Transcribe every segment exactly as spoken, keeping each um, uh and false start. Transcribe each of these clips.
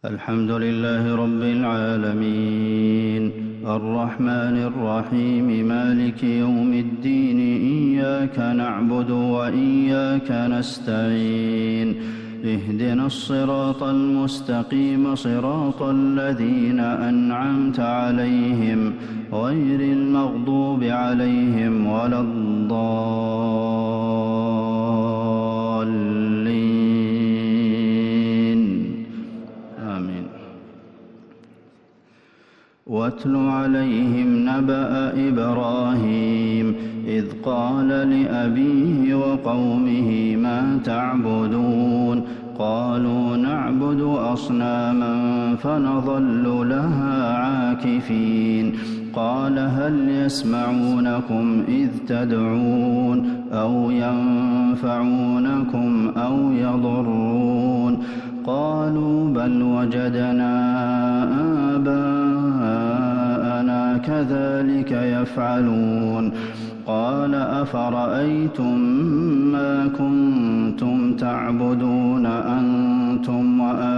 الحمد لله رب العالمين الرحمن الرحيم مالك يوم الدين إياك نعبد وإياك نستعين اهدنا الصراط المستقيم صراط الذين أنعمت عليهم غير المغضوب عليهم ولا الضالين آمين. واتل عليهم نبأ إبراهيم إذ قال لأبيه وقومه ما تعبدون قالوا نعبد أصناما فنظل لها عاكفين قال هل يسمعونكم إذ تدعون أو ينفعونكم أو يضرون قالوا بل وجدنا آباءنا كذلك يفعلون قال أفرأيتم ما كنتم تعبدون أنتم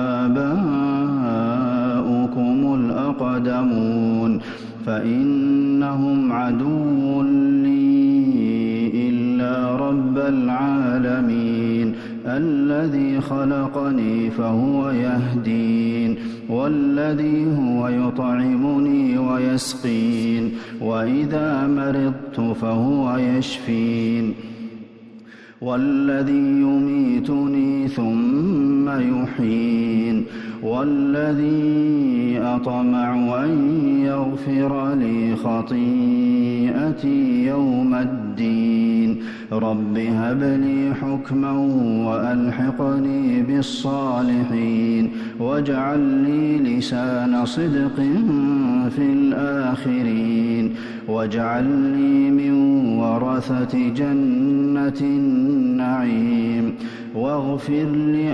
وآباؤكم الأقدمون فإنهم عدو لي إلا رب العالمين الذي خلقني فهو يهدين والذي هو يطعمني ويسقين وإذا مرضت فهو يشفين والذي يميتني ثم يحيين والذي أطمع أن يغفر لي خطيئتي يوم الدين رب هب لي حكما وألحقني بالصالحين واجعل لي لسان صدق في الآخرين واجعلني من ورثة جنة النعيم واغفر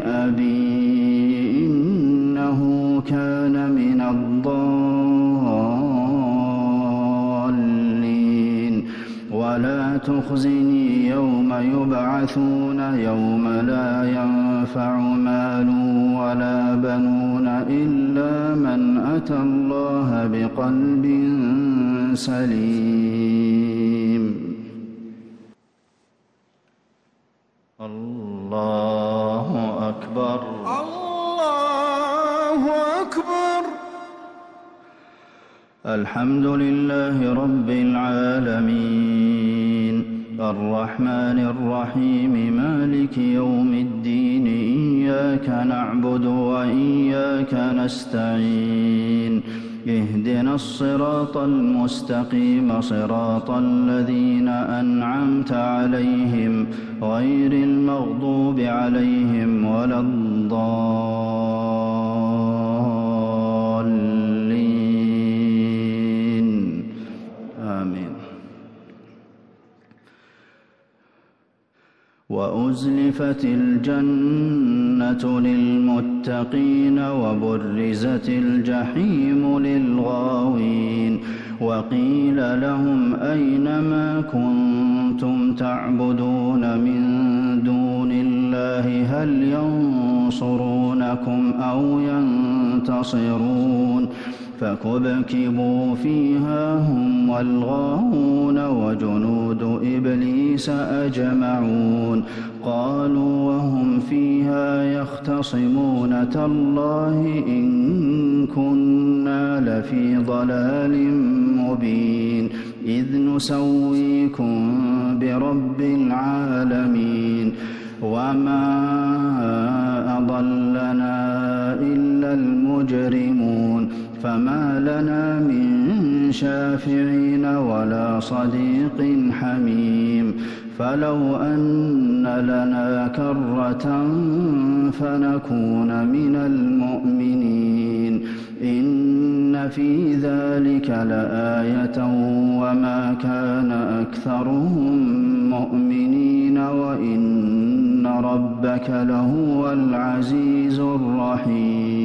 لأبي إنه كان من الضالين ولا تخزني يوم يبعثون يوم لا ينفع مال ولا بنون إلا من أتى الله بقلب سليم. الله أكبر الله أكبر. الحمد لله رب العالمين الرحمن الرحيم مالك يوم الدين إياك نعبد وإياك نستعين اهدنا الصراط المستقيم صراط الذين أنعمت عليهم غير المغضوب عليهم ولا الضالين آمين. وأزلفت الجنة للمتقين وبرزت الجحيم للغاوين وقيل لهم أين ما كنتم تعبدون من دون الله هل ينصرونكم أو ينتصرون فكبكبوا فيها هم والغاوون وجنود إبليس أجمعون قالوا وهم فيها يختصمون تالله إن كنا لفي ضلال مبين إذ نسويكم برب العالمين وما أضلنا إلا المجرمون فما لنا من شافعين ولا صديق حميم فلو أن لنا كرة فنكون من المؤمنين إن في ذلك لآية وما كان أكثرهم مؤمنين وإن ربك لهو العزيز الرحيم.